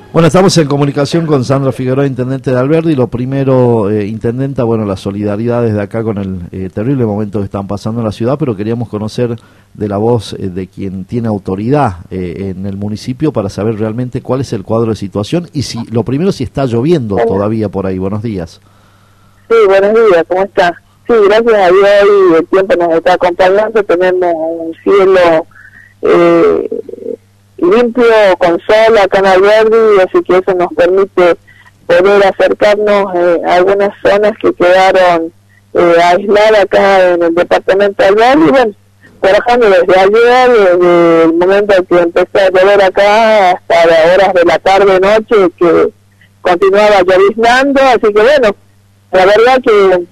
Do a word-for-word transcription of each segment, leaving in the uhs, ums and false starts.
Bueno, estamos en comunicación con Sandra Figueroa, intendente de Alberdi. Lo primero, eh, intendenta, bueno, la solidaridad desde acá con el eh, terrible momento que están pasando en la ciudad, pero queríamos conocer de la voz eh, de quien tiene autoridad eh, en el municipio para saber realmente cuál es el cuadro de situación y si, lo primero, si está lloviendo todavía por ahí. Buenos días. Sí, buenos días, ¿cómo está? Sí, gracias a Dios y el tiempo nos está acompañando, tenemos un cielo eh, limpio, con sol acá en Alberdi, así que eso nos permite poder acercarnos eh, a algunas zonas que quedaron eh, aisladas acá en el departamento de Alberdi. Y bueno, trabajando desde ayer, desde el momento en que empezó a llover acá hasta las horas de la tarde, noche, que continuaba lloviznando, así que bueno, la verdad que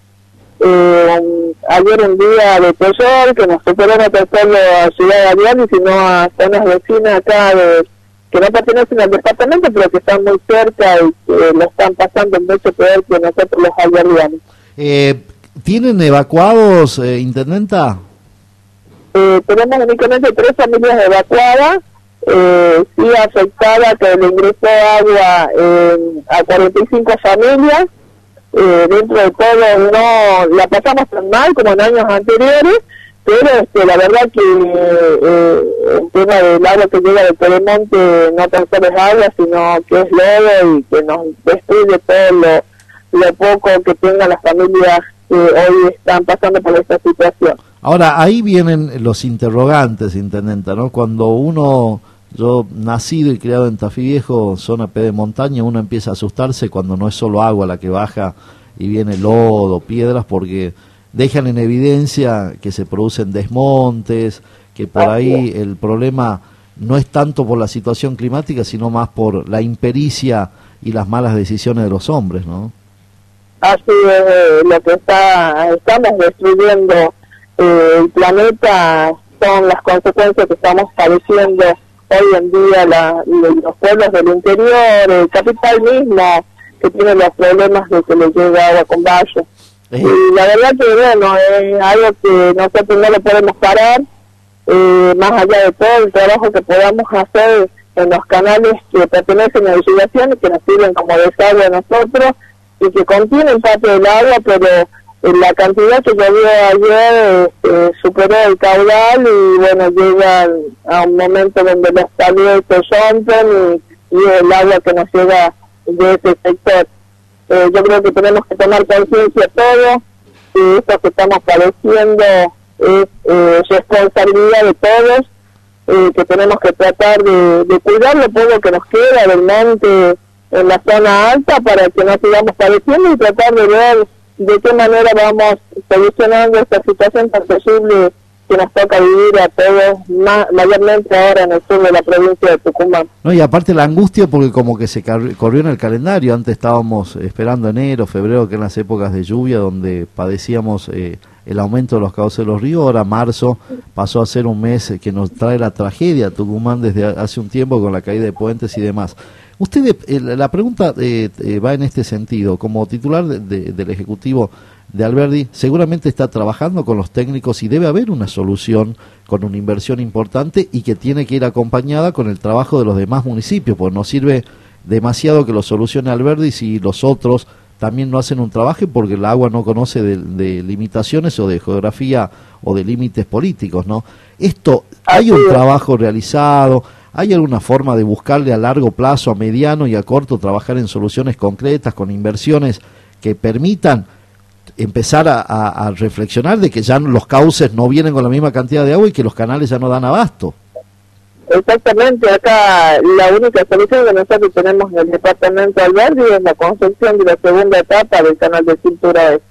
eh, ayer un día de terror, que nos superó no tan solo a Ciudad de Alberdi, sino a zonas vecinas acá de, que no pertenecen al departamento, pero que están muy cerca y que lo están pasando mucho peor que nosotros los alberdianos. Eh, ¿Tienen evacuados, eh, intendenta? Eh, tenemos únicamente tres familias evacuadas, eh, sí afectada que le ingresó agua eh, a cuarenta y cinco familias. Eh, dentro de todo no la pasamos tan mal como en años anteriores, pero este, la verdad que eh, el tema del agua que llega del Pedemonte no tan solo es agua, sino que es lodo y que nos destruye todo lo, lo poco que tengan las familias que hoy están pasando por esta situación. Ahora, ahí vienen los interrogantes, intendenta, ¿no? Cuando uno... Yo, nacido y criado en Tafí Viejo, zona P de montaña, uno empieza a asustarse cuando no es solo agua la que baja y viene lodo, piedras, porque dejan en evidencia que se producen desmontes, que por ahí el problema no es tanto por la situación climática, sino más por la impericia y las malas decisiones de los hombres, ¿no? Así es, lo que está, estamos destruyendo eh, el planeta son las consecuencias que estamos padeciendo hoy en día la, los pueblos del interior, el capital mismo, que tiene los problemas de que le llega agua con valle. Eh. Y la verdad que, bueno, es algo que nosotros no lo podemos parar, eh, más allá de todo el trabajo que podamos hacer en los canales que pertenecen a la irrigación y que nos sirven como desagüe a nosotros y que contienen parte del agua, pero la cantidad que llovió ayer eh, superó el caudal y bueno, llega a un momento donde los talleres se rompen y, y el agua que nos llega de ese sector. Eh, yo creo que tenemos que tomar conciencia todos que esto que estamos padeciendo es eh, responsabilidad de todos, eh, que tenemos que tratar de, de cuidar lo poco que nos queda del monte en la zona alta para que no sigamos padeciendo y tratar de ver de qué manera vamos solucionando esta situación tan terrible que nos toca vivir a todos, ma mayormente ahora en el sur de la provincia de Tucumán. No, y aparte la angustia porque como que se corrió en el calendario, antes estábamos esperando enero, febrero, que eran las épocas de lluvia donde padecíamos eh, el aumento de los cauces de los ríos, ahora marzo pasó a ser un mes que nos trae la tragedia a Tucumán desde hace un tiempo con la caída de puentes y demás. Usted, eh, la pregunta eh, eh, va en este sentido, como titular de, de, del Ejecutivo de Alberdi, seguramente está trabajando con los técnicos y debe haber una solución con una inversión importante y que tiene que ir acompañada con el trabajo de los demás municipios, porque no sirve demasiado que lo solucione Alberdi si los otros también no hacen un trabajo porque el agua no conoce de, de limitaciones o de geografía o de límites políticos, ¿no? Esto, hay un trabajo realizado. ¿Hay alguna forma de buscarle a largo plazo, a mediano y a corto, trabajar en soluciones concretas, con inversiones que permitan empezar a, a, a reflexionar de que ya los cauces no vienen con la misma cantidad de agua y que los canales ya no dan abasto? Exactamente, acá la única solución que nosotros tenemos en el departamento de Alberdi es la construcción de la segunda etapa del canal de Cintura Este.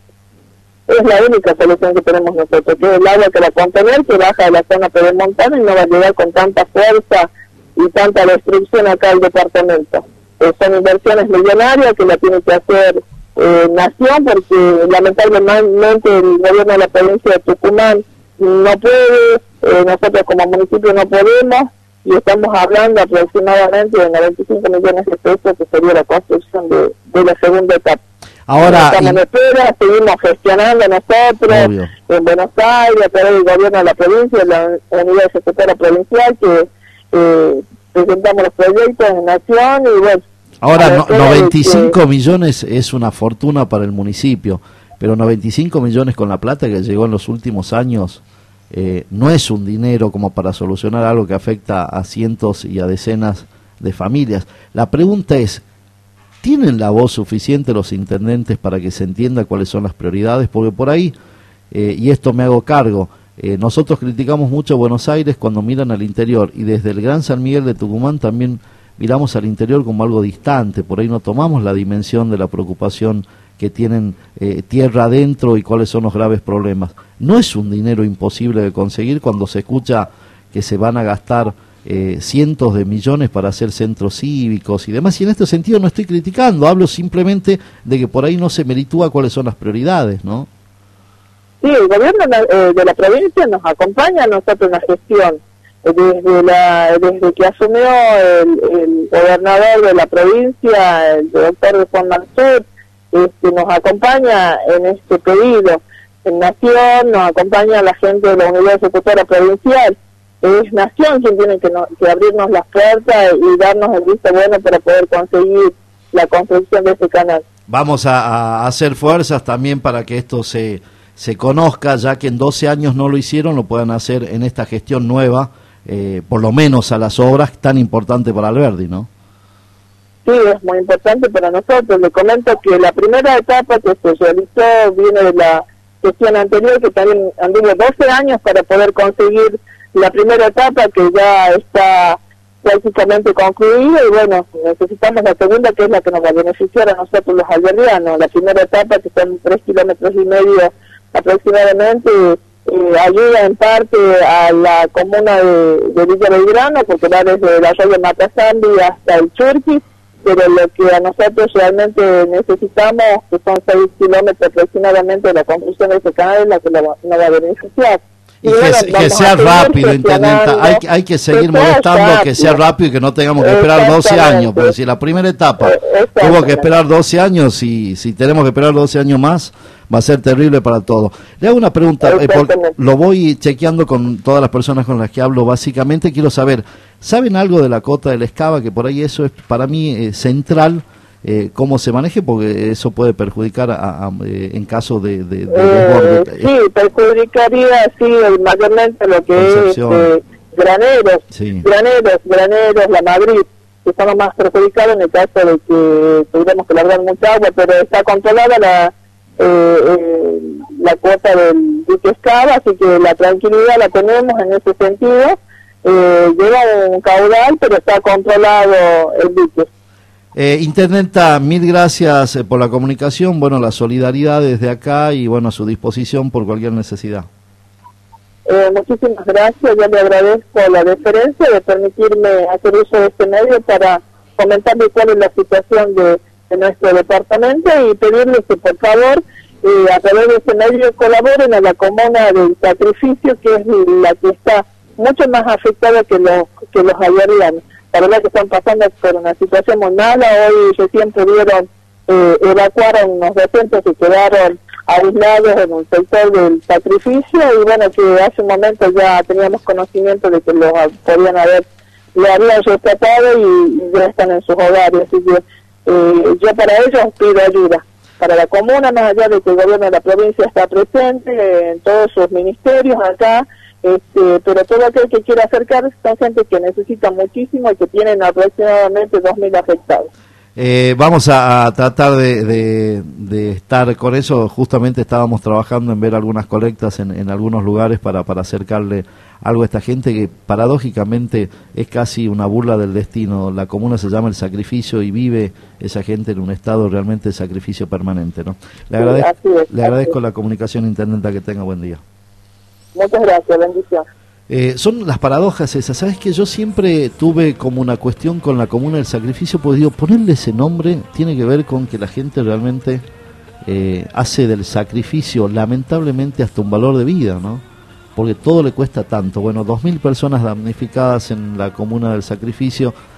Es la única solución que tenemos nosotros, que es el agua que va a contener, que baja de la zona pedemontana y no va a llegar con tanta fuerza y tanta destrucción acá al departamento. Eh, son inversiones millonarias que la tiene que hacer eh, Nación, porque lamentablemente el gobierno de la provincia de Tucumán no puede, eh, nosotros como municipio no podemos, y estamos hablando aproximadamente de noventa y cinco millones de pesos, que sería la construcción de, de la segunda etapa. Ahora, estamos en espera, seguimos gestionando nosotros, obvio, en Buenos Aires, a través del gobierno de la provincia, la unidad ejecutora provincial, que eh, presentamos los proyectos en Nación y bueno, Ahora, no, noventa y cinco que... millones es una fortuna para el municipio, pero noventa y cinco millones con la plata que llegó en los últimos años eh, no es un dinero como para solucionar algo que afecta a cientos y a decenas de familias. La pregunta es, ¿tienen la voz suficiente los intendentes para que se entienda cuáles son las prioridades? Porque por ahí, eh, y esto me hago cargo, eh, nosotros criticamos mucho a Buenos Aires cuando miran al interior, y desde el Gran San Miguel de Tucumán también miramos al interior como algo distante, por ahí no tomamos la dimensión de la preocupación que tienen eh, tierra adentro y cuáles son los graves problemas. No es un dinero imposible de conseguir cuando se escucha que se van a gastar eh, cientos de millones para hacer centros cívicos y demás, y en este sentido no estoy criticando, hablo simplemente de que por ahí no se meritúa cuáles son las prioridades, ¿no? Sí, el gobierno eh, de la provincia nos acompaña a nosotros en la gestión. Desde, la, desde que asumió el, el gobernador de la provincia, el doctor Juan Mansur, este, nos acompaña en este pedido. En Nación nos acompaña la gente de la Unidad Ejecutora Provincial. Es Nación quien tiene que, no, que abrirnos las puertas y darnos el visto bueno para poder conseguir la construcción de ese canal. Vamos a, a hacer fuerzas también para que esto se, se conozca, ya que en doce años no lo hicieron, lo puedan hacer en esta gestión nueva. Eh, por lo menos a las obras tan importantes para Alberdi, ¿no? Sí, es muy importante para nosotros. Le comento que la primera etapa que se realizó viene de la gestión anterior, que también anduvo doce años para poder conseguir la primera etapa, que ya está prácticamente concluida, y bueno, necesitamos la segunda, que es la que nos va a beneficiar a nosotros los alberdianos. La primera etapa, que son tres kilómetros y medio aproximadamente, Eh, ayuda en parte a la comuna de, de Villa Belgrano, porque va desde la arroyo Matasambi hasta el Churqui, pero lo que a nosotros realmente necesitamos, que son seis kilómetros aproximadamente de la construcción de ese canal, es la que nos va a beneficiar. Y, y bueno, que, que sea rápido, intendenta, hay, hay que seguir que molestando rápido. que sea rápido y que no tengamos que esperar doce años, porque si la primera etapa tuvo que esperar doce años, y si tenemos que esperar doce años más, va a ser terrible para todos. Le hago una pregunta, eh, por, lo voy chequeando con todas las personas con las que hablo, básicamente quiero saber, ¿saben algo de la cota de la Escava? Que por ahí eso es para mí eh, central, eh, cómo se maneje, porque eso puede perjudicar a, a, eh, en caso de, de, de eh, desborde. Sí, perjudicaría, sí, mayormente lo que Concepción. es eh, graneros, sí. graneros, graneros, la Madrid, que son los más perjudicados en el caso de que tuviéramos que largar mucha agua, pero está controlada la Eh, eh, la cuota del dique Escava, así que la tranquilidad la tenemos en ese sentido. Eh, lleva un caudal, pero está controlado el dique. Eh, Intendenta, mil gracias eh, por la comunicación, bueno, la solidaridad desde acá y bueno, a su disposición por cualquier necesidad. Eh, muchísimas gracias, yo le agradezco la deferencia de permitirme hacer uso de este medio para comentarle cuál es la situación de de nuestro departamento y pedirles que por favor eh, a través de ese medio colaboren a la comuna del Sacrificio, que es la que está mucho más afectada que los que los alberdianos. La verdad que están pasando por una situación muy mala. Hoy recién pudieron eh, evacuar a unos doscientos que quedaron aislados en un sector del Sacrificio, y bueno, que hace un momento ya teníamos conocimiento de que los podían haber, lo habían rescatado y, y ya están en sus hogares, así que Eh, yo para ellos pido ayuda, para la comuna, más allá de que el gobierno de la provincia está presente eh, en todos sus ministerios acá, este, pero todo aquel que quiera acercarse son gente que necesita muchísimo y que tienen aproximadamente dos mil afectados. Eh, vamos a, a tratar de, de, de estar con eso. Justamente estábamos trabajando en ver algunas colectas en, en algunos lugares para, para acercarle algo a esta gente que paradójicamente es casi una burla del destino. La comuna se llama El Sacrificio y vive esa gente en un estado realmente de sacrificio permanente, ¿no? Le agradezco, sí, es, le agradezco la comunicación, intendenta, que tenga buen día. Muchas gracias, bendición. Eh, son las paradojas esas. Sabes que yo siempre tuve como una cuestión con la comuna del Sacrificio, porque digo, ponerle ese nombre tiene que ver con que la gente realmente eh, hace del sacrificio lamentablemente hasta un valor de vida, ¿no? Porque todo le cuesta tanto. Bueno, dos mil personas damnificadas en la comuna del Sacrificio.